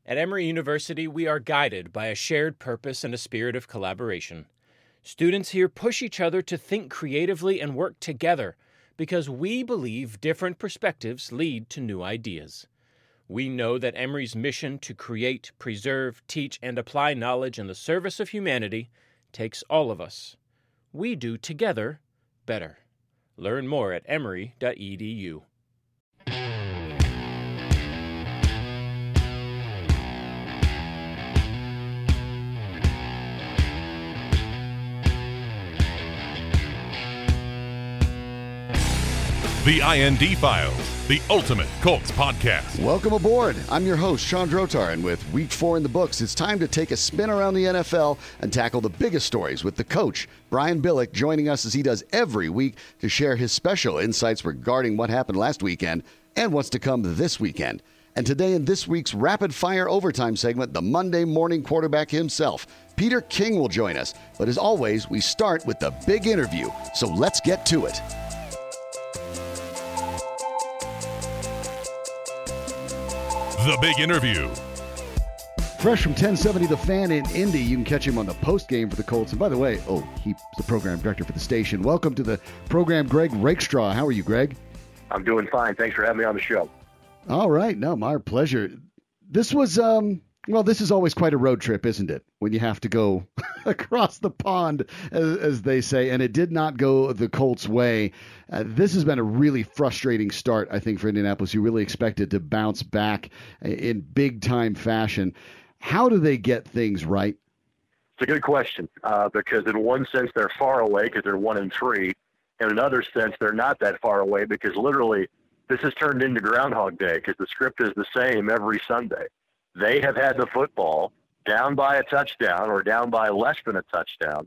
At Emory University, we are guided by a shared purpose and a spirit of collaboration. Students here push each other to think creatively and work together because we believe different perspectives lead to new ideas. We know that Emory's mission to create, preserve, teach, and apply knowledge in the service of humanity takes all of us. We do together better. Learn more at emory.edu. The IND Files, the ultimate Colts podcast. Welcome aboard. I'm your host, Sean Drotar, and with Week 4 in the books, it's time to take a spin around the NFL and tackle the biggest stories with the coach, Brian Billick, joining us as he does every week to share his special insights regarding what happened last weekend and what's to come this weekend. And today in this week's Rapid Fire Overtime segment, the Monday morning quarterback himself, Peter King, will join us. But as always, we start with the big interview, so let's get to it. The Big Interview. Fresh from 1070 The Fan in Indy, you can catch him on the post game for the Colts. And by the way, he's the program director for the station. Welcome to the program, Greg Rakestraw. How are you, Greg? I'm doing fine. Thanks for having me on the show. All right. No, my pleasure. This was, this is always quite a road trip, isn't it? When you have to go across the pond, as they say, and it did not go the Colts' way. This has been a really frustrating start, I think, for Indianapolis. You really expected to bounce back in big-time fashion. How do they get things right? It's a good question because in one sense they're far away because they're 1-3. In another sense, they're not that far away because literally this has turned into Groundhog Day because the script is the same every Sunday. They have had the football down by a touchdown or down by less than a touchdown.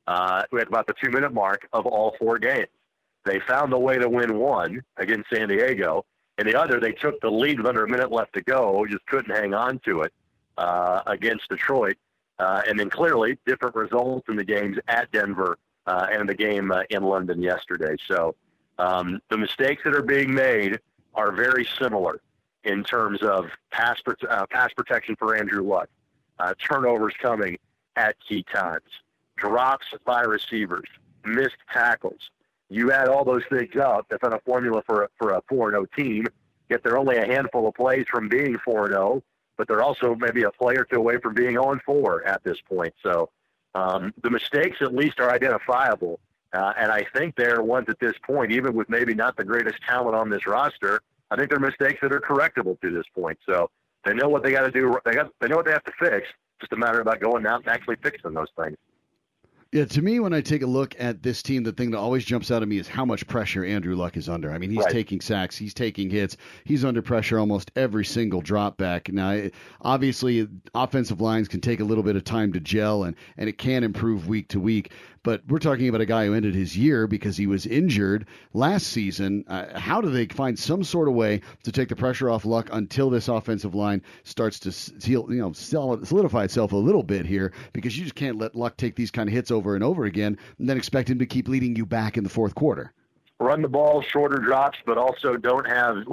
We had about the 2-minute mark of all 4 games. They found a way to win one against San Diego, and the other, they took the lead with under a minute left to go, just couldn't hang on to it against Detroit. And then clearly different results in the games at Denver and the game in London yesterday. So the mistakes that are being made are very similar in terms of pass protection for Andrew Luck, turnovers coming at key times, drops by receivers, missed tackles. You add all those things up, that's not a formula for a 4-0 team, yet they're only a handful of plays from being 4-0, but they're also maybe a play or two away from being 0-4 at this point. So the mistakes at least are identifiable, and I think they're ones at this point, even with maybe not the greatest talent on this roster, I think they're mistakes that are correctable to this point. So they know what they got to do. They know what they have to fix. Just a matter about going out and actually fixing those things. Yeah, to me, when I take a look at this team, the thing that always jumps out at me is how much pressure Andrew Luck is under. I mean, he's taking sacks, he's taking hits, he's under pressure almost every single drop back. Now, obviously, offensive lines can take a little bit of time to gel, and it can improve week to week. But we're talking about a guy who ended his year because he was injured last season. How do they find some sort of way to take the pressure off Luck until this offensive line starts to solidify itself a little bit here? Because you just can't let Luck take these kind of hits over and over again and then expect him to keep leading you back in the fourth quarter. Run the ball, shorter drops, but also don't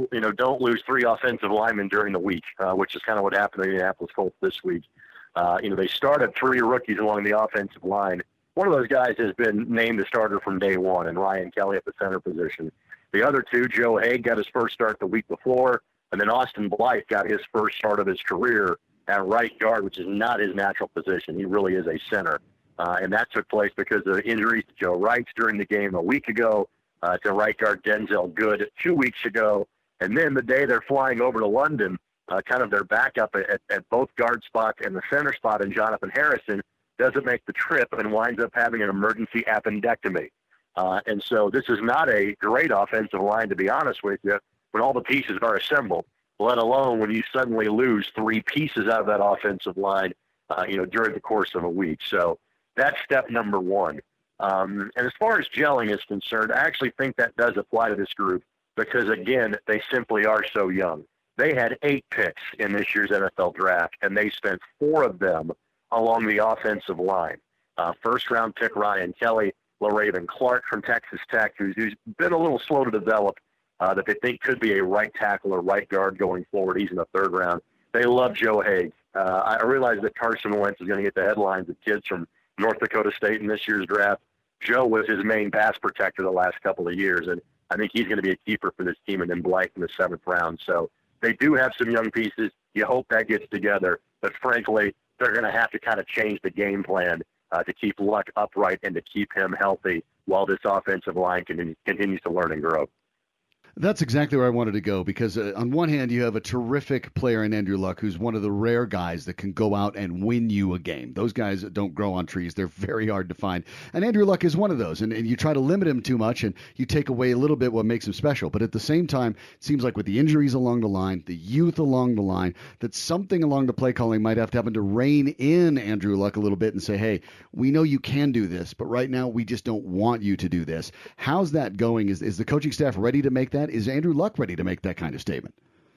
lose 3 offensive linemen during the week, which is kind of what happened to the Indianapolis Colts this week. They started 3 rookies along the offensive line. One of those guys has been named the starter from day one, and Ryan Kelly at the center position. The other 2, Joe Haig got his first start the week before, and then Austin Blythe got his first start of his career at right guard, which is not his natural position. He really is a center. And that took place because of injuries to Joe Reitz during the game a week ago, to right guard Denzel Good 2 weeks ago. And then the day they're flying over to London, kind of their backup at both guard spots and the center spot in Jonathan Harrison doesn't make the trip and winds up having an emergency appendectomy. And so this is not a great offensive line, to be honest with you, when all the pieces are assembled, let alone when you suddenly lose 3 pieces out of that offensive line, during the course of a week. So that's step number 1. And as far as gelling is concerned, I actually think that does apply to this group because, again, they simply are so young. They had 8 picks in this year's NFL draft, and they spent 4 of them along the offensive line. First-round pick Ryan Kelly, LaRaven Clark from Texas Tech, who's been a little slow to develop, that they think could be a right tackle or right guard going forward. He's in the 3rd round. they love Joe Haeg. I realize that Carson Wentz is going to get the headlines of kids from North Dakota State in this year's draft. Joe was his main pass protector the last couple of years, and I think he's going to be a keeper for this team, and then Blythe in the 7th round. So they do have some young pieces. You hope that gets together, but frankly, they're going to have to kind of change the game plan to keep Luck upright and to keep him healthy while this offensive line continues to learn and grow. That's exactly where I wanted to go, because on one hand, you have a terrific player in Andrew Luck, who's one of the rare guys that can go out and win you a game. Those guys don't grow on trees. They're very hard to find. And Andrew Luck is one of those. And you try to limit him too much, and you take away a little bit what makes him special. But at the same time, it seems like with the injuries along the line, the youth along the line, that something along the play calling might have to happen to rein in Andrew Luck a little bit and say, hey, we know you can do this, but right now we just don't want you to do this. How's that going? Is the coaching staff ready to make that? Is Andrew Luck ready to make that kind of statement?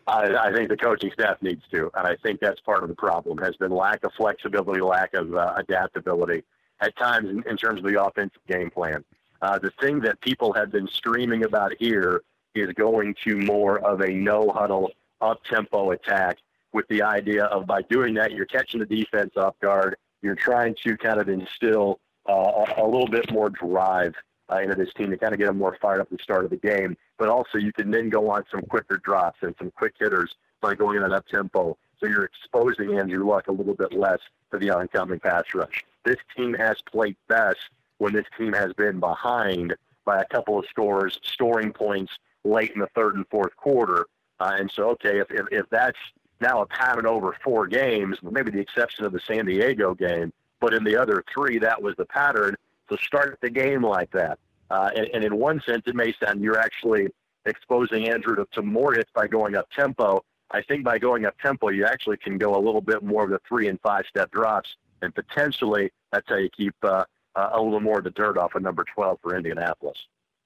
I think the coaching staff needs to, and I think that's part of the problem, has been lack of flexibility, lack of adaptability at times in terms of the offensive game plan. The thing that people have been screaming about here is going to more of a no-huddle, up-tempo attack, with the idea of, by doing that, you're catching the defense off guard. You're trying to kind of instill a little bit more drive into this team to kind of get them more fired up at the start of the game. But also you can then go on some quicker drops and some quick hitters by going in an up-tempo. So you're exposing Andrew Luck a little bit less to the oncoming pass rush. This team has played best when this team has been behind by a couple of scoring points late in the 3rd and 4th quarter. And so, okay, if that's now a pattern over 4 games, maybe the exception of the San Diego game, but in the other 3, that was the pattern. So start the game like that. And in one sense, it may sound you're actually exposing Andrew to more hits by going up tempo. I think by going up tempo, you actually can go a little bit more of the 3- and 5-step drops, and potentially that's how you keep a little more of the dirt off of number 12 for Indianapolis.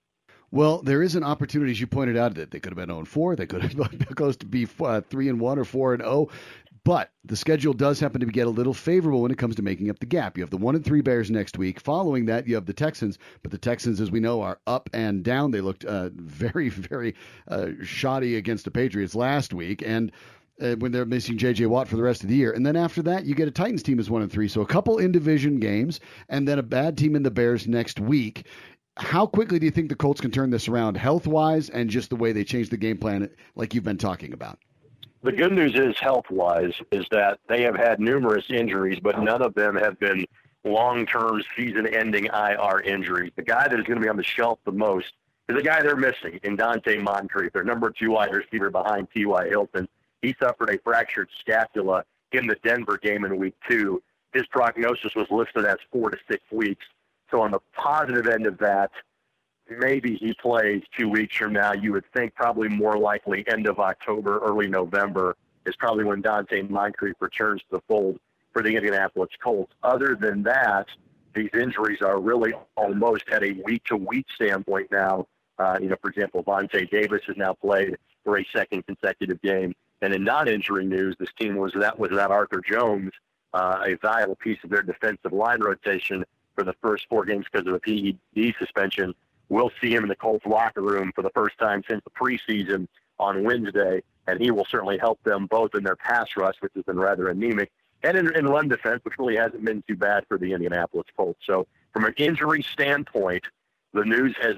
Well, there is an opportunity, as you pointed out, that they could have been 0-4. They could have been close to be 3-1 or 4-0. But the schedule does happen to get a little favorable when it comes to making up the gap. You have the 1-3 Bears next week. Following that, you have the Texans. But the Texans, as we know, are up and down. They looked very, very shoddy against the Patriots last week. And when they're missing J.J. Watt for the rest of the year. And then after that, you get a Titans team as 1-3. So a couple in-division games and then a bad team in the Bears next week. How quickly do you think the Colts can turn this around health-wise and just the way they change the game plan like you've been talking about? The good news is, health-wise, is that they have had numerous injuries, but none of them have been long-term season-ending IR injuries. The guy that is going to be on the shelf the most is the guy they're missing in Dante Moncrief, their number 2 wide receiver behind T.Y. Hilton. He suffered a fractured scapula in the Denver game in week 2. His prognosis was listed as 4 to 6 weeks. So on the positive end of that, maybe he plays 2 weeks from now. You would think probably more likely end of October, early November is probably when Dante Moncrief returns to the fold for the Indianapolis Colts. Other than that, these injuries are really almost at a week-to-week standpoint now. For example, Vontae Davis has now played for a 2nd consecutive game. And in non-injury news, this team was without Arthur Jones, a valuable piece of their defensive line rotation for the first 4 games because of a PED suspension. We'll see him in the Colts locker room for the first time since the preseason on Wednesday, and he will certainly help them both in their pass rush, which has been rather anemic, and in run defense, which really hasn't been too bad for the Indianapolis Colts. So from an injury standpoint, the news has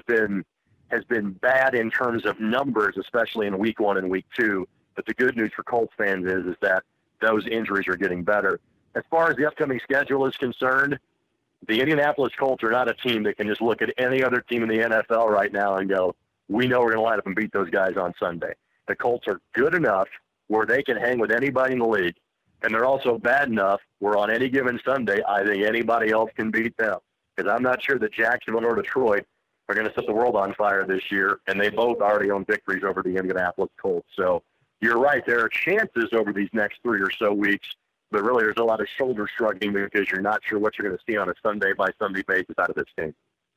been bad in terms of numbers, especially in week 1 and week 2. But the good news for Colts fans is that those injuries are getting better. As far as the upcoming schedule is concerned, the Indianapolis Colts are not a team that can just look at any other team in the NFL right now and go, we know we're going to line up and beat those guys on Sunday. The Colts are good enough where they can hang with anybody in the league, and they're also bad enough where on any given Sunday, I think anybody else can beat them. Because I'm not sure that Jacksonville or Detroit are going to set the world on fire this year, and they both already own victories over the Indianapolis Colts. So you're right, there are chances over these next 3 or so weeks, but really there's a lot of shoulder shrugging because you're not sure what you're going to see on a Sunday-by-Sunday basis out of this team.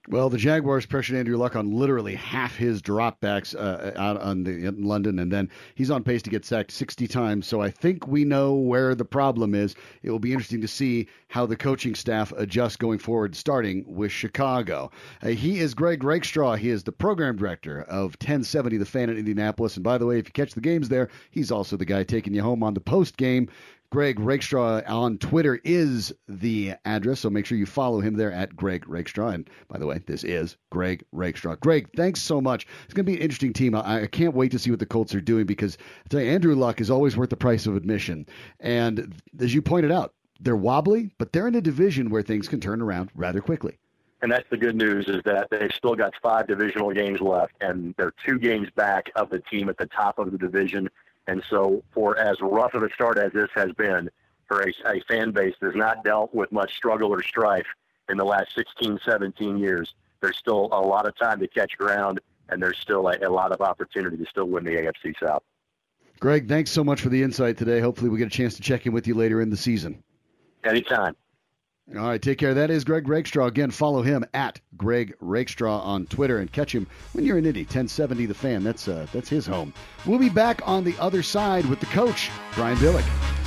Well, the Jaguars pressured Andrew Luck on literally half his dropbacks out in London, and then he's on pace to get sacked 60 times. So I think we know where the problem is. It will be interesting to see how the coaching staff adjusts going forward, starting with Chicago. He is Greg Rakestraw. He is the program director of 1070 The Fan in Indianapolis. And by the way, if you catch the games there, he's also the guy taking you home on the post game. Greg Rakestraw on Twitter is the address, so make sure you follow him there at Greg Rakestraw. And by the way, this is Greg Rakestraw. Greg, thanks so much. It's going to be an interesting team. I can't wait to see what the Colts are doing because I tell you, Andrew Luck is always worth the price of admission. And as you pointed out, they're wobbly, but they're in a division where things can turn around rather quickly. And that's the good news, is that they've still got 5 divisional games left, and they're 2 games back of the team at the top of the division. And so for as rough of a start as this has been for a fan base that has not dealt with much struggle or strife in the last 16, 17 years, there's still a lot of time to catch ground, and there's still a lot of opportunity to still win the AFC South. Greg, thanks so much for the insight today. Hopefully we get a chance to check in with you later in the season. Anytime. All right, take care. That is Greg Rakestraw. Again, follow him at Greg Rakestraw on Twitter and catch him when you're in Indy. 1070 The Fan. That's his home. We'll be back on the other side with the coach, Brian Billick.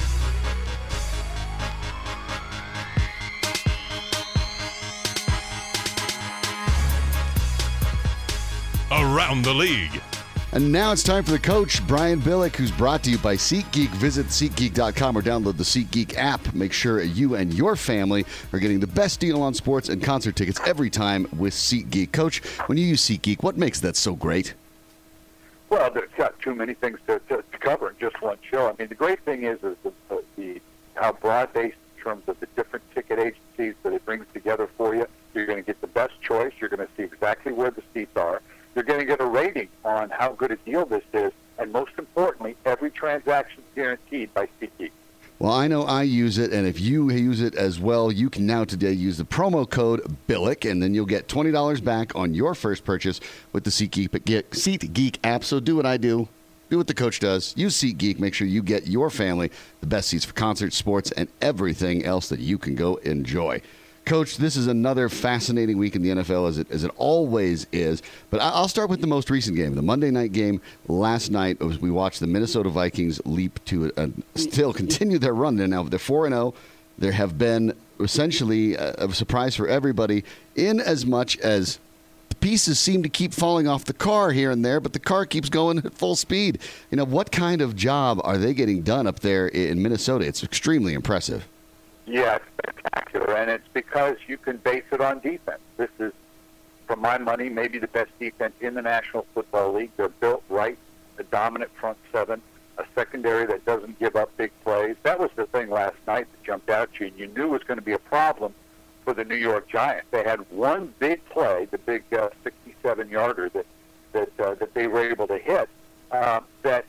Around the League. And now it's time for the coach, Brian Billick, who's brought to you by SeatGeek. Visit SeatGeek.com or download the SeatGeek app. Make sure you and your family are getting the best deal on sports and concert tickets every time with SeatGeek. Coach, when you use SeatGeek, what makes that so great? Well, there's got too many things to cover in just one show. I mean, the great thing is how broad-based in terms of the different ticket agencies that it brings together for you. You're going to get the best choice. You're going to see exactly where the seats are. You're going to get a rating on how good a deal this is, and most importantly, every transaction is guaranteed by SeatGeek. Well, I know I use it, and if you use it as well, you can now today use the promo code BILLICK, and then you'll get $20 back on your first purchase with the SeatGeek app. So do what I do. Do what the coach does. Use SeatGeek. Make sure you get your family the best seats for concerts, sports, and everything else that you can go enjoy. Coach, this is another fascinating week in the NFL, as it always is. But I'll start with the most recent game, the Monday night game last night. As we watched the Minnesota Vikings leap to still continue their run. Now they're 4-0. There have been essentially a surprise for everybody, in as much as the pieces seem to keep falling off the car here and there, but the car keeps going at full speed. You know, what kind of job are they getting done up there in Minnesota? It's extremely impressive. Yeah, it's spectacular, and it's because you can base it on defense. This is, for my money, maybe the best defense in the National Football League. They're built right, a dominant front seven, a secondary that doesn't give up big plays. That was the thing last night that jumped out to you, and you knew it was going to be a problem for the New York Giants. They had one big play, the big 67-yarder that they were able to hit, and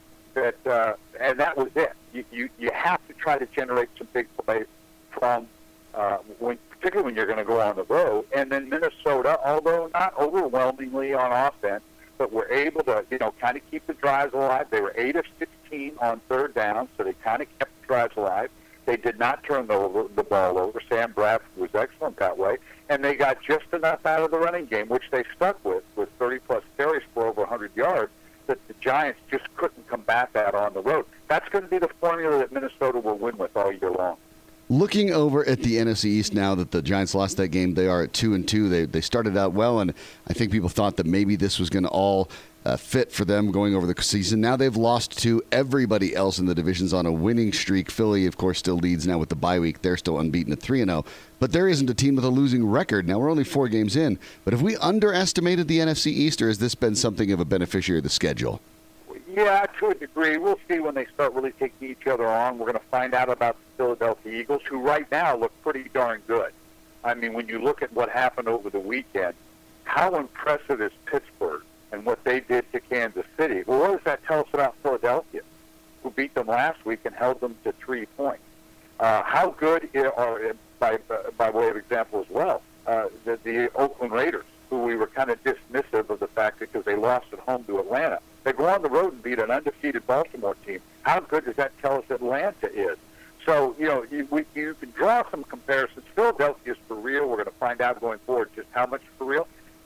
that was it. You have to try to generate some big plays from particularly when you're going to go on the road. And then Minnesota, although not overwhelmingly on offense, but were able to, kind of keep the drives alive. They were 8 of 16 on third down, so they kind of kept the drives alive. They did not turn the ball over. Sam Bradford was excellent that way. And they got just enough out of the running game, which they stuck with 30-plus carries for over 100 yards, that the Giants just couldn't combat that on the road. That's going to be the formula that Minnesota will win with all year long. Looking over at the NFC East now that the Giants lost that game, they are at 2-2. They started out well, and I think people thought that maybe this was going to all fit for them going over the season. Now they've lost to everybody else in the divisions on a winning streak. Philly, of course, still leads now with the bye week. They're still unbeaten at 3-0. But there isn't a team with a losing record. Now, we're only 4 games in. But have we underestimated the NFC East, or has this been something of a beneficiary of the schedule? Yeah, to a degree. We'll see when they start really taking each other on. We're going to find out about the Philadelphia Eagles, who right now look pretty darn good. I mean, when you look at what happened over the weekend, how impressive is Pittsburgh and what they did to Kansas City? Well, what does that tell us about Philadelphia, who beat them last week and held them to 3 points? How good are, by way of example as well, the Oakland Raiders, who we were kind of dismissive of the fact because they lost at home to Atlanta. They go on the road and beat an undefeated Baltimore team. How good does that tell us Atlanta is? So, you can draw some comparisons. Philadelphia is for real. We're going to find out going forward just how much for real.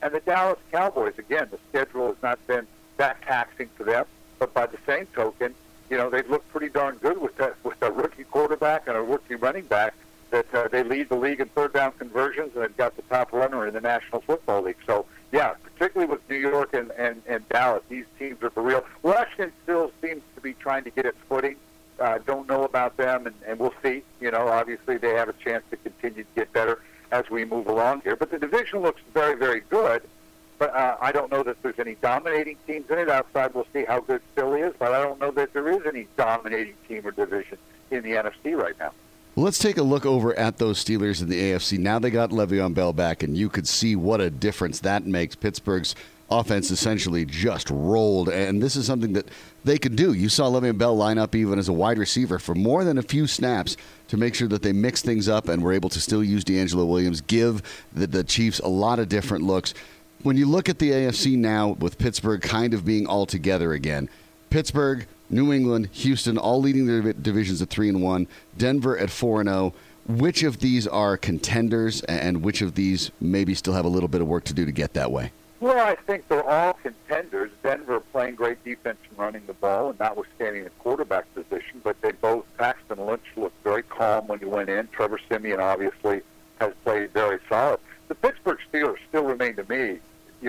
And the Dallas Cowboys, again, the schedule has not been that taxing for them, but by the same token, they've looked pretty darn good with a rookie quarterback and a rookie running back that they lead the league in third down conversions, and they've got the top runner in the National Football League. So, yeah, particularly with New York and Dallas, these teams are for real. Washington still seems to be trying to get its footing. Don't know about them, and we'll see. Obviously they have a chance to continue to get better as we move along here. But the division looks very, very good. But I don't know that there's any dominating teams in it. Outside, we'll see how good Philly is. But I don't know that there is any dominating team or division in the NFC right now. Well, let's take a look over at those Steelers in the AFC. Now they got Le'Veon Bell back, and you could see what a difference that makes. Pittsburgh's offense essentially just rolled, and this is something that they could do. You saw Le'Veon Bell line up even as a wide receiver for more than a few snaps to make sure that they mix things up and were able to still use D'Angelo Williams, give the Chiefs a lot of different looks. When you look at the AFC now with Pittsburgh kind of being all together again, Pittsburgh, New England, Houston, all leading their divisions at 3-1, Denver at 4-0. Which of these are contenders, and which of these maybe still have a little bit of work to do to get that way? Well, I think they're all contenders. Denver playing great defense and running the ball, and notwithstanding the quarterback position, but they both, Paxton Lynch looked very calm when he went in. Trevor Siemian obviously has played very solid. The Pittsburgh Steelers still remain to me,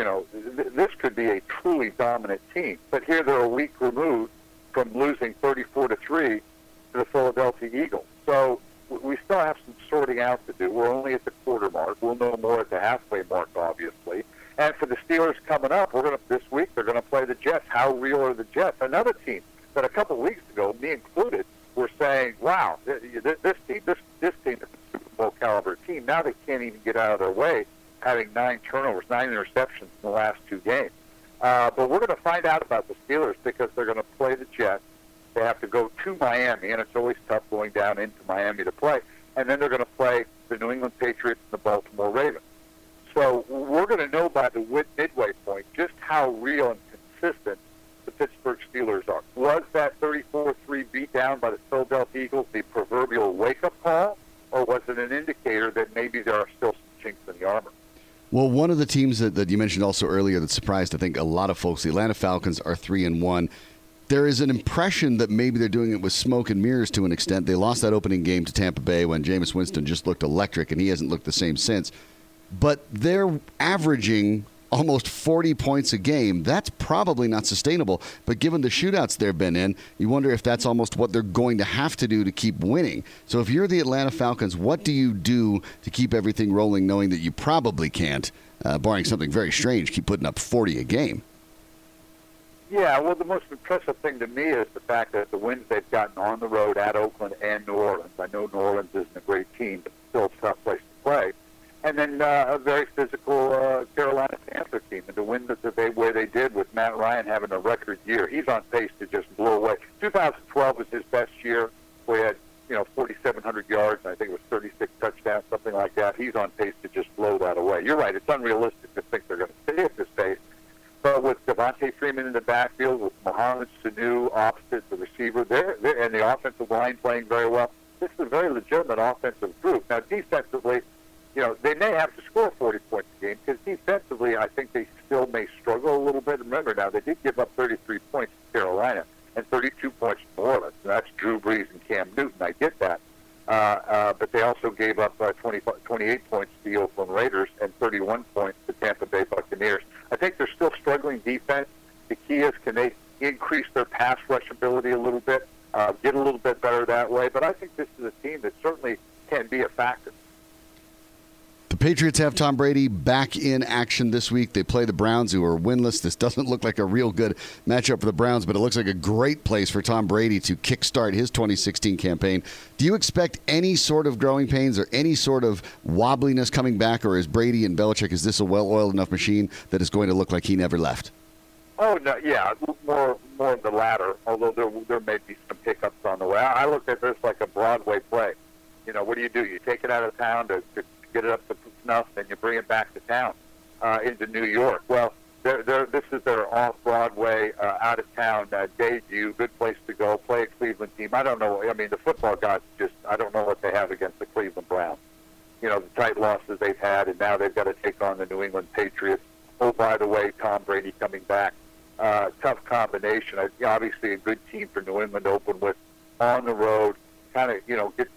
this could be a truly dominant team. But here they're a week removed from losing 34-3 to the Philadelphia Eagles. So we still have some sorting out to do. We're only at the quarter mark. We'll know more at the halfway mark, obviously. And for the Steelers coming up, this week they're going to play the Jets. How real are the Jets? Another team that a couple of weeks ago, me included, were saying, "Wow, this team is a Super Bowl caliber team." Now they can't even get out of their way, having 9 turnovers, 9 interceptions in the last 2 games. But we're going to find out about the Steelers because they're going to play the Jets. They have to go to Miami, and it's always tough going down into Miami to play. And then they're going to play the New England Patriots and the Baltimore Ravens. So we're going to know by the midway point just how real and consistent the Pittsburgh Steelers are. Was that 34-3 beatdown by the Philadelphia Eagles the proverbial wake-up call, or was it an indicator that maybe there are still some chinks in the armor? Well, one of the teams that you mentioned also earlier that surprised, I think, a lot of folks, the Atlanta Falcons are 3-1. There is an impression that maybe they're doing it with smoke and mirrors to an extent. They lost that opening game to Tampa Bay when Jameis Winston just looked electric, and he hasn't looked the same since. But they're averaging almost 40 points a game. That's probably not sustainable. But given the shootouts they've been in, you wonder if that's almost what they're going to have to do to keep winning. So if you're the Atlanta Falcons, what do you do to keep everything rolling, knowing that you probably can't, barring something very strange, keep putting up 40 a game? Yeah, well, the most impressive thing to me is the fact that the wins they've gotten on the road at Oakland and New Orleans. I know New Orleans isn't a great team, but still a tough place to play. And then a very physical Carolina Panther team, and to win the way they did with Matt Ryan having a record year. He's on pace to just blow away. 2012 was his best year. We had 4,700 yards, and I think it was 36 touchdowns, something like that. He's on pace to just blow that away. You're right. It's unrealistic to think they're going to stay at this pace. But with Devontae Freeman in the backfield, with Mohamed Sanu opposite the receiver, and the offensive line playing very well, this is a very legitimate offensive group. Now, defensively, they may have to score 40 points a game because defensively, I think they still may struggle a little bit. Remember now, they did give up 33 points to Carolina and 32 points to New Orleans. And that's Drew Brees and Cam Newton. I get that. But they also gave up 28 points to the Oakland Raiders and 31 points to Tampa Bay Buccaneers. I think they're still struggling defense. The key is, can they increase their pass rush ability a little bit, get a little bit better that way? But I think this is a team that certainly can be a factor. The Patriots have Tom Brady back in action this week. They play the Browns, who are winless. This doesn't look like a real good matchup for the Browns, but it looks like a great place for Tom Brady to kickstart his 2016 campaign. Do you expect any sort of growing pains or any sort of wobbliness coming back, or is Brady and Belichick, is this a well-oiled enough machine that is going to look like he never left? Oh, no, yeah, more of the latter, although there may be some hiccups on the way. I look at this like a Broadway play. What do? You take it out of town to get it up to snuff, and you bring it back to town into New York. Well, this is their off-Broadway, out-of-town debut. Good place to go. Play a Cleveland team. I don't know. I mean, the football gods I don't know what they have against the Cleveland Browns. The tight losses they've had, and now they've got to take on the New England Patriots. oh, by the way, Tom Brady coming back. Tough combination. Obviously, a good team for New England to open with on the road. Kind of, get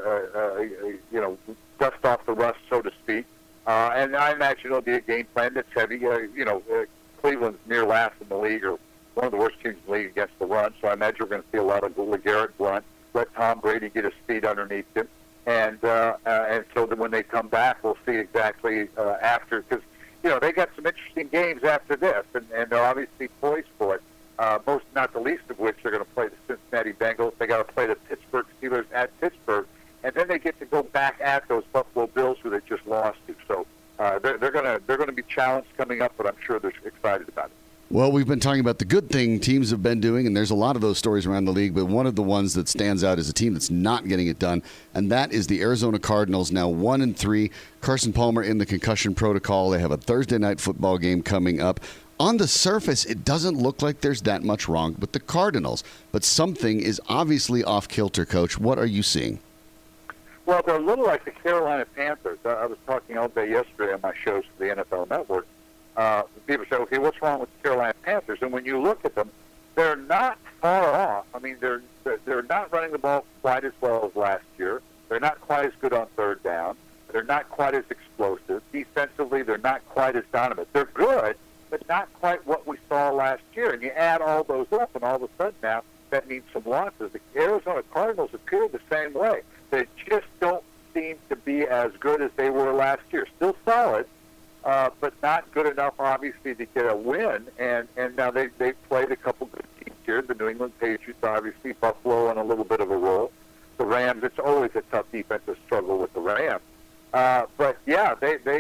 the, dust off the rust, so to speak. And I imagine it'll be a game plan that's heavy. Cleveland's near last in the league, or one of the worst teams in the league against the run. So I imagine we're going to see a lot of LeGarrette Blount. Let Tom Brady get his feet underneath him. And so that when they come back, we'll see exactly after. Because, they got some interesting games after this, and they're obviously poised for it. Most, not the least of which, they're going to play the Cincinnati Bengals. They got to play the Pittsburgh Steelers at Pittsburgh, and then they get to go back at those Buffalo Bills who they just lost to. So they're going to be challenged coming up, but I'm sure they're excited about it. Well, we've been talking about the good thing teams have been doing, and there's a lot of those stories around the league, but one of the ones that stands out is a team that's not getting it done, and that is the Arizona Cardinals, now 1-3. Carson Palmer in the concussion protocol. They have a Thursday night football game coming up. On the surface, it doesn't look like there's that much wrong with the Cardinals, but something is obviously off kilter, Coach. What are you seeing? Well, they're a little like the Carolina Panthers. I was talking all day yesterday on my shows for the NFL Network. People say, okay, what's wrong with the Carolina Panthers? And when you look at them, they're not far off. I mean, they're not running the ball quite as well as last year. They're not quite as good on third down. They're not quite as explosive. Defensively, they're not quite as dominant. They're good, but not quite what we saw last year. And you add all those up, and all of a sudden now that means some losses. The Arizona Cardinals appear the same way. They just don't seem to be as good as they were last year. Still solid, but not good enough, obviously, to get a win. And now they've played a couple good teams here. The New England Patriots, obviously, Buffalo on a little bit of a roll. The Rams, it's always a tough defensive struggle with the Rams. But, yeah,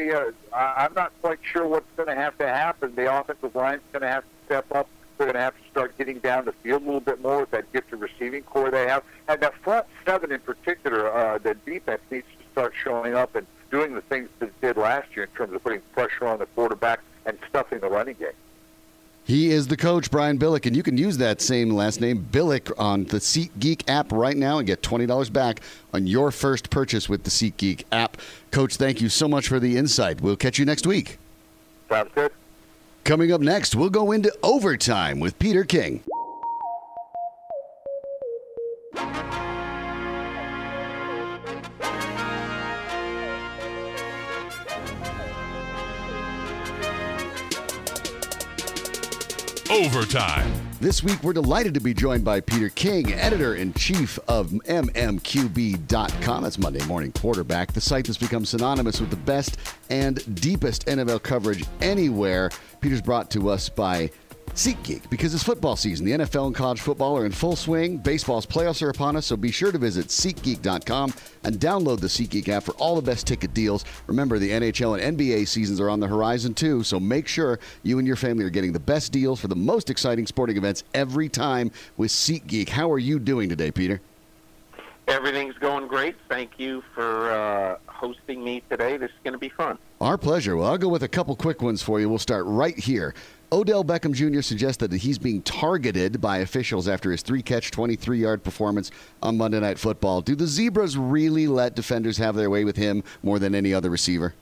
I'm not quite sure what's going to have to happen. The offensive line's going to have to step up. They're going to have to start getting down the field a little bit more with that gifted receiving core they have. And that front seven in particular, the defense needs to start showing up and doing the things that it did last year in terms of putting pressure on the quarterback and stuffing the running game. He is the coach, Brian Billick, and you can use that same last name, Billick, on the SeatGeek app right now and get $20 back on your first purchase with the SeatGeek app. Coach, thank you so much for the insight. We'll catch you next week. Sounds good. Coming up next, we'll go into overtime with Peter King. Overtime. This week, we're delighted to be joined by Peter King, editor-in-chief of MMQB.com. That's Monday Morning Quarterback, the site that's become synonymous with the best and deepest NFL coverage anywhere. Peter's brought to us by SeatGeek, because it's football season. The NFL and college football are in full swing. Baseball's playoffs are upon us, so be sure to visit SeatGeek.com and download the SeatGeek app for all the best ticket deals. Remember, the NHL and NBA seasons are on the horizon too, so make sure you and your family are getting the best deals for the most exciting sporting events every time with SeatGeek. How are you doing today, Peter? Everything's going great. Thank you for hosting me today. This is going to be fun. Our pleasure. Well, I'll go with a couple quick ones for you. We'll start right here. Odell Beckham Jr. suggested that he's being targeted by officials after his 3-catch, 23-yard performance on Monday Night Football. Do the Zebras really let defenders have their way with him more than any other receiver?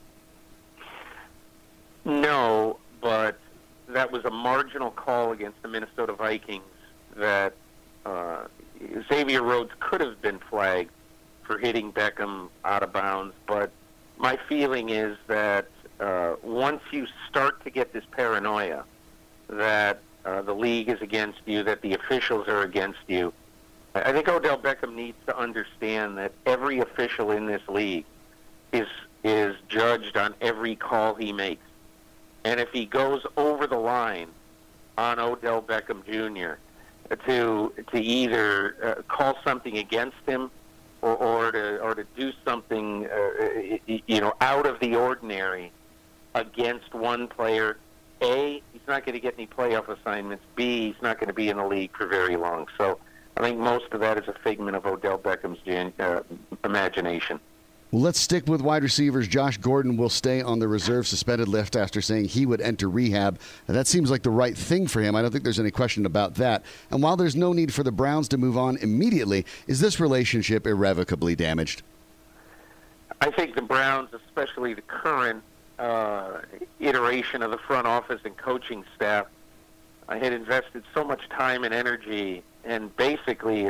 No, but that was a marginal call against the Minnesota Vikings that Xavier Rhodes could have been flagged for hitting Beckham out of bounds. But my feeling is that once you start to get this paranoia that the league is against you, that the officials are against you, I think Odell Beckham needs to understand that every official in this league is judged on every call he makes. And if he goes over the line on Odell Beckham Jr. to either call something against him or to do something out of the ordinary against one player, A, he's not going to get any playoff assignments. B, he's not going to be in the league for very long. So I think most of that is a figment of Odell Beckham's imagination. Well, let's stick with wide receivers. Josh Gordon will stay on the reserve suspended list after saying he would enter rehab. That seems like the right thing for him. I don't think there's any question about that. And while there's no need for the Browns to move on immediately, is this relationship irrevocably damaged? I think the Browns, especially the current iteration of the front office and coaching staff. I had invested so much time and energy, and basically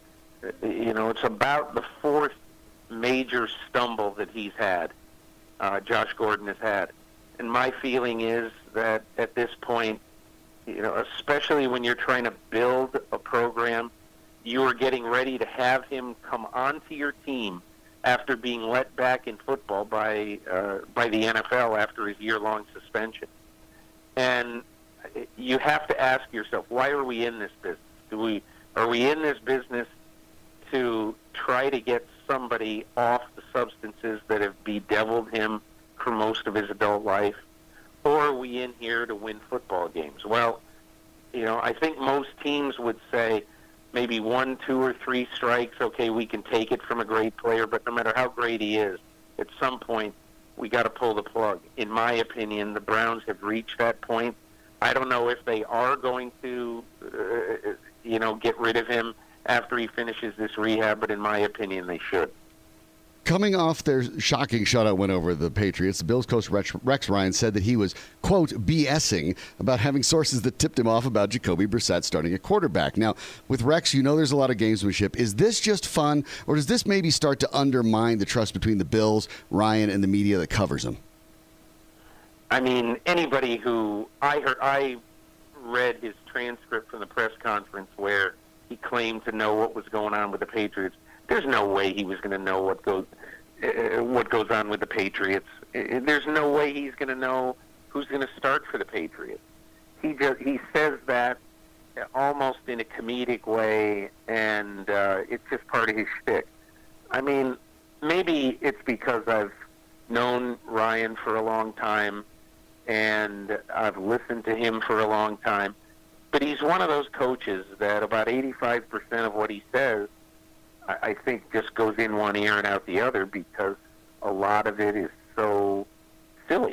it's about the fourth major stumble that he's had, Josh Gordon has had. And my feeling is that at this point, especially when you're trying to build a program, you are getting ready to have him come onto your team after being let back in football by the NFL after his year-long suspension. And you have to ask yourself, why are we in this business? Are we in this business to try to get somebody off the substances that have bedeviled him for most of his adult life? Or are we in here to win football games? Well, I think most teams would say maybe 1, 2, or 3 strikes, okay, we can take it from a great player, but no matter how great he is, at some point we got to pull the plug. In my opinion, the Browns have reached that point. I don't know if they are going to, get rid of him after he finishes this rehab, but in my opinion, they should. Coming off their shocking shutout win over the Patriots, the Bills coach Rex Ryan said that he was, quote, BSing about having sources that tipped him off about Jacoby Brissett starting at quarterback. Now, with Rex, there's a lot of gamesmanship. Is this just fun, or does this maybe start to undermine the trust between the Bills, Ryan, and the media that covers him? I mean, anybody who I read his transcript from the press conference where he claimed to know what was going on with the Patriots. There's no way he was going to know what goes on with the Patriots. There's no way he's going to know who's going to start for the Patriots. He says that almost in a comedic way, and it's just part of his shtick. I mean, maybe it's because I've known Ryan for a long time, and I've listened to him for a long time. But he's one of those coaches that about 85% of what he says, I think, just goes in one ear and out the other because a lot of it is so silly.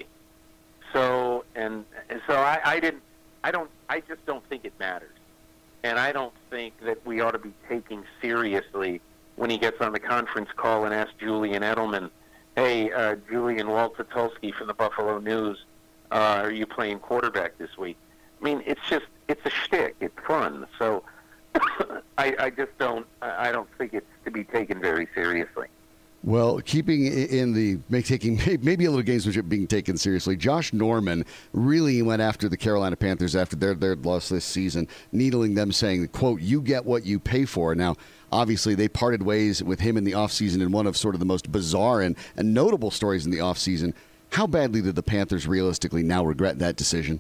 I just don't think it matters. And I don't think that we ought to be taking seriously when he gets on the conference call and asks Julian Edelman, hey, Julian Waltz-Patulski from the Buffalo News, are you playing quarterback this week? I mean, it's a shtick. It's fun. So I don't think it's to be taken very seriously. Well, keeping in taking maybe a little gamesmanship being taken seriously, Josh Norman really went after the Carolina Panthers after their loss this season, needling them, saying, quote, you get what you pay for. Now, obviously, they parted ways with him in the offseason in one of sort of the most bizarre and notable stories in the offseason. How badly did the Panthers realistically now regret that decision?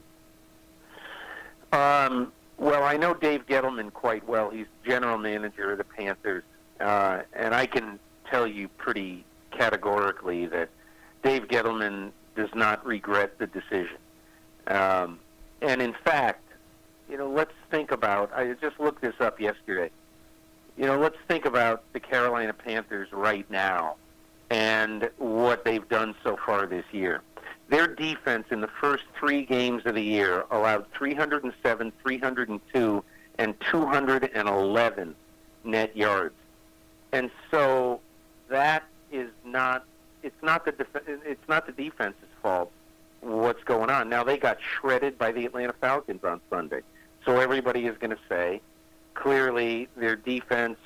Well, I know Dave Gettleman quite well. He's general manager of the Panthers, and I can tell you pretty categorically that Dave Gettleman does not regret the decision. And in fact, let's think about, I just looked this up yesterday, let's think about the Carolina Panthers right now and what they've done so far this year. Their defense in the first 3 games of the year allowed 307, 302, and 211 net yards. And so that is it's not the defense's fault what's going on. Now, they got shredded by the Atlanta Falcons on Sunday. So everybody is going to say, clearly, their defense,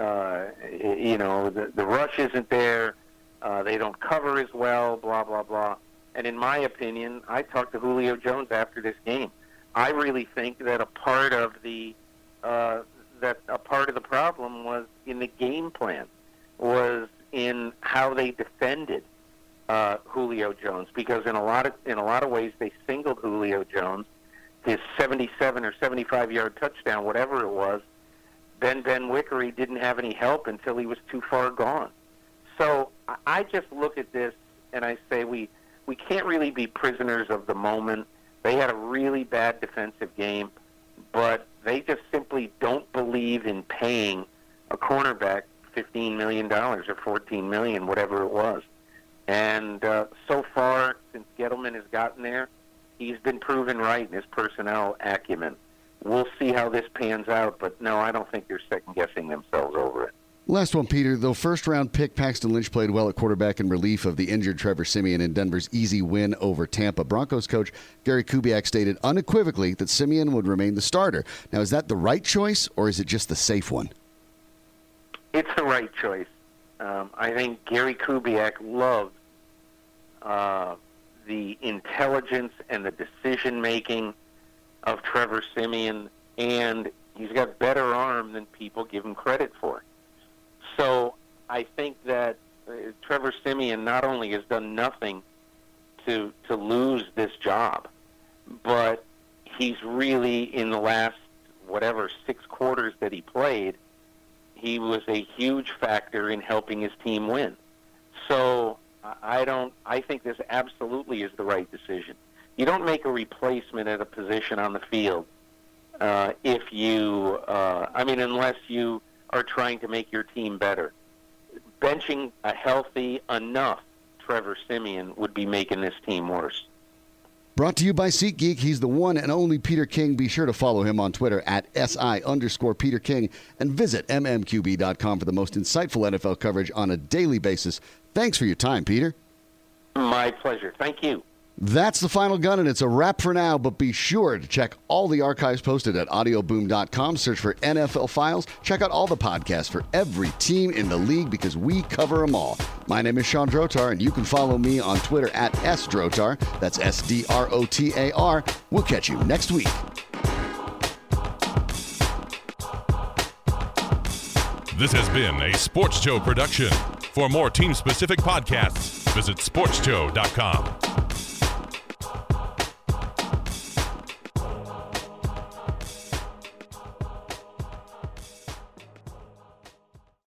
the rush isn't there. They don't cover as well, blah, blah, blah. And in my opinion, I talked to Julio Jones after this game. I really think that a part of the problem was in the game plan, was in how they defended Julio Jones, because in a lot of ways they singled Julio Jones, his 77 or 75-yard touchdown, whatever it was. Ben Wickery didn't have any help until he was too far gone. So I just look at this and I say we can't really be prisoners of the moment. They had a really bad defensive game, but they just simply don't believe in paying a cornerback $15 million or $14 million, whatever it was. And so far, since Gettleman has gotten there, he's been proven right in his personnel acumen. We'll see how this pans out, but no, I don't think they're second-guessing themselves over it. Last one, Peter. Though first-round pick Paxton Lynch played well at quarterback in relief of the injured Trevor Siemian in Denver's easy win over Tampa, Broncos coach Gary Kubiak stated unequivocally that Siemian would remain the starter. Now, is that the right choice, or is it just the safe one? It's the right choice. I think Gary Kubiak loved the intelligence and the decision-making of Trevor Siemian, and he's got better arm than people give him credit for. So I think that Trevor Siemian not only has done nothing to lose this job, but he's really, in the last, 6 quarters that he played, he was a huge factor in helping his team win. So I think this absolutely is the right decision. You don't make a replacement at a position on the field if you, unless you are trying to make your team better. Benching a healthy enough Trevor Siemian would be making this team worse. Brought to you by SeatGeek. He's the one and only Peter King. Be sure to follow him on Twitter at @SI_Peter King and visit mmqb.com for the most insightful NFL coverage on a daily basis. Thanks for your time, Peter. My pleasure. Thank you. That's the final gun, and it's a wrap for now, but be sure to check all the archives posted at audioboom.com. Search for NFL Files. Check out all the podcasts for every team in the league because we cover them all. My name is Sean Drotar, and you can follow me on Twitter at @SDrotar. That's SDROTAR. We'll catch you next week. This has been a Sports Show production. For more team-specific podcasts, visit sportsshow.com.